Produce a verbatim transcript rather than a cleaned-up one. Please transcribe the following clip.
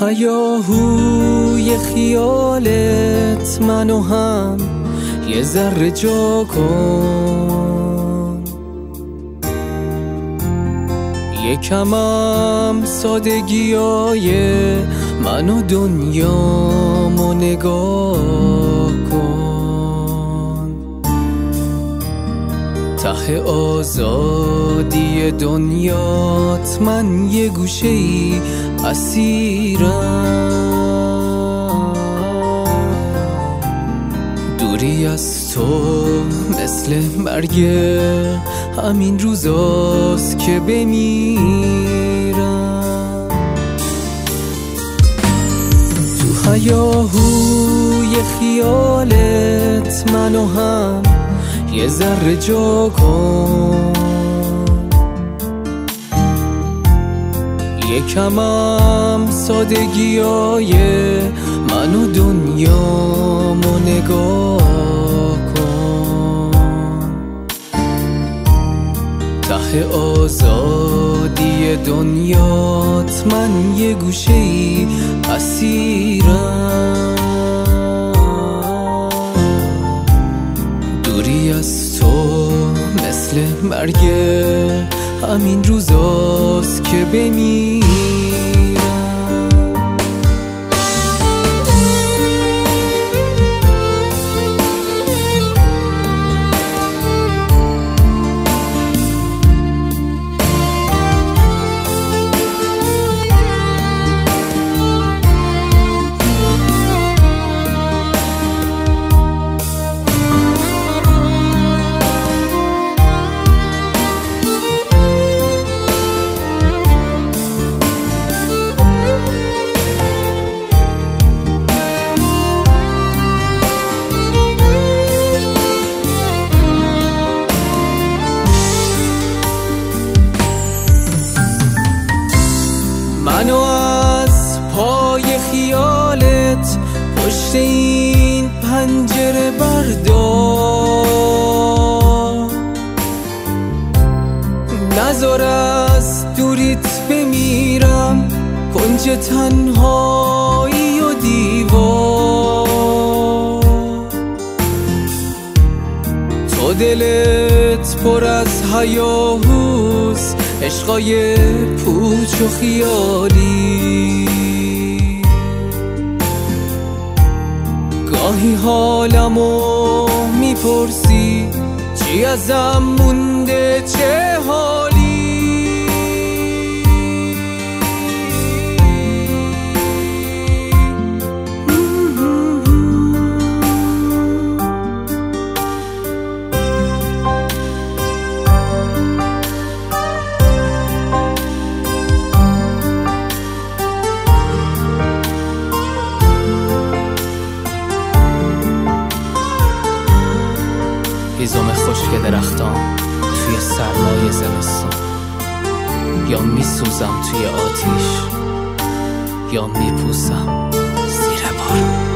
هیاهوی خیالت منو هم یه ذره جا کن، یکمم سادگیای منو دنیامو نگاه کن. ته آزادی دنیات من یه گوشه ای اسیرم، دوری از تو مثل مرگ همین روزاست که بمیرم. تو هیاهوی خیالت منو هم یه ذره جا کن، یکمم سادگیای منو دنیامو نگاه کن. ته آزادی دنیات من یه گوشه ای اسیرم، دوری از تو مثل مرگ همین روزاست که بمیرم. منو از پای خیالت پشت این پنجره بردار، نذار از دوریت بمیرم کنج تنهایی و دیوار. تو دلت پر از هیاهوست، عشقای پوچ و خیالی، گاهی حالمو میپرسی چی ازم مونده، چه حالی. هیزم خشک درختان توی سرمای زمستان، یا میسوزم توی آتیش یا میپوسم زیر بارون.